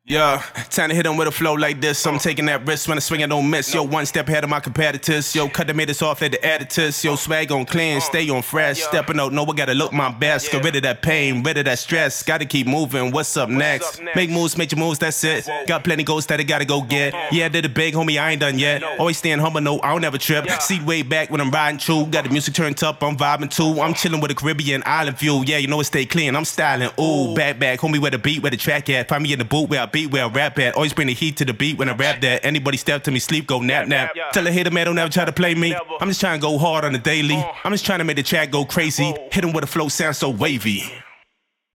Yeah, time to hit them with a flow like this. I'm taking that risk when I swing, I don't miss. Yo, one step ahead of my competitors. Yo, cut the minutes off at the editors. Yo, swag on clean, stay on fresh. Stepping out, know I gotta look my best. Get rid of that pain, rid of that stress. Gotta keep moving, what's up next? Make moves, make your moves, that's it. Got plenty goals that I gotta go get. Yeah, I did it big, homie, I ain't done yet. Always staying humble, no, I don't ever trip. See way back when I'm riding true. Got the music turned up, I'm vibing too. I'm chilling with a Caribbean island view. Yeah, you know it stay clean, I'm styling. Ooh, back, homie, where the beat, where the track at. Find me in the booth where I beat, where I rap at. Always bring the heat to the beat when I rap that. Anybody step to me, sleep, go nap. Tell a hater man don't ever try to play me. I'm just trying to go hard on the daily. I'm just trying to make the track go crazy. Hit him with a flow, sound so wavy.